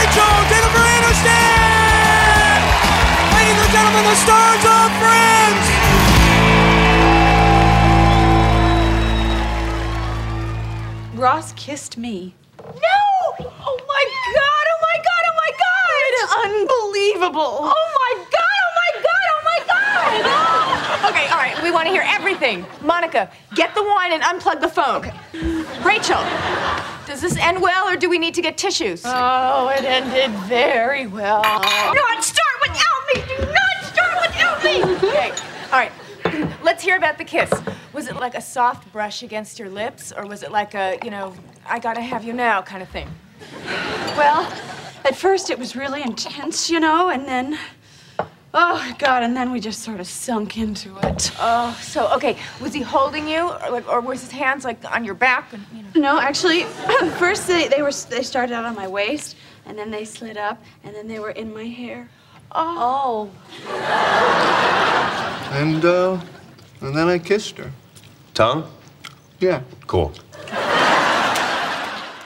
Rachel, Jennifer Aniston! Ladies and gentlemen, the stars of Friends! Ross kissed me. No! Oh my God! Oh my God! Oh my God! Unbelievable. Oh my God! Oh my God! Oh my God! Okay, all right. We want to hear everything. Monica, get the wine and unplug the phone. Okay. Rachel, does this end well, or do we need to get tissues? Oh, it ended very well. Do not start without me! Do not start without me! Okay, all right. Let's hear about the kiss. Was it like a soft brush against your lips, or was it like a, I gotta have you now kind of thing? Well, at first it was really intense, and then, oh, God, and then we just sort of sunk into it. Oh, so, okay, was he holding you, or was his hands, like, on your back? And, No, actually, first they started out on my waist, and then they slid up, and then they were in my hair. Oh. And then I kissed her. Tongue? Yeah. Cool.